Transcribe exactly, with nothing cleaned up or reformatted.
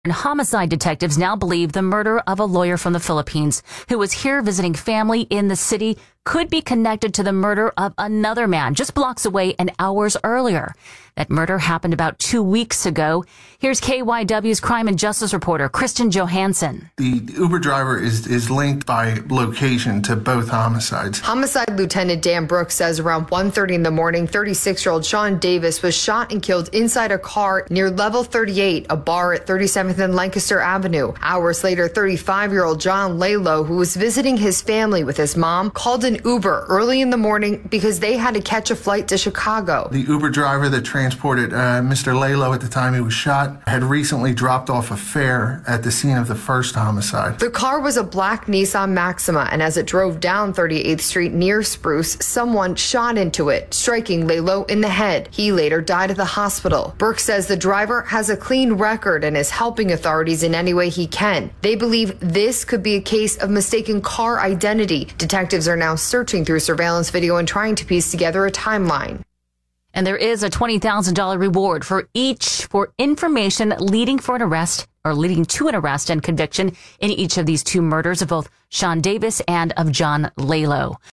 And homicide detectives now believe the murder of a lawyer from the Philippines who was here visiting family in the city could be connected to the murder of another man just blocks away and hours earlier. That murder happened about two weeks ago. Here's K Y W's crime and justice reporter, Kristen Johansson. The Uber driver is, is linked by location to both homicides. Homicide Lieutenant Dan Brooks says around one thirty in the morning, thirty-six-year-old Sean Davis was shot and killed inside a car near Level thirty-eight, a bar at thirty-seventh and Lancaster Avenue. Hours later, thirty-five-year-old John Lalo, who was visiting his family with his mom, called an Uber early in the morning because they had to catch a flight to Chicago. The Uber driver that transported uh, Mister Lalo at the time he was shot had recently dropped off a fare at the scene of the first homicide. The car was a black Nissan Maxima, and as it drove down thirty-eighth Street near Spruce, someone shot into it, striking Lalo in the head. He later died at the hospital. Brooks says the driver has a clean record and is helping authorities in any way he can. They believe this could be a case of mistaken car identity. Detectives are now searching through surveillance video and trying to piece together a timeline. And there is a twenty thousand dollars reward for each for information leading for an arrest or leading to an arrest and conviction in each of these two murders of both Sean Davis and of John Lalo.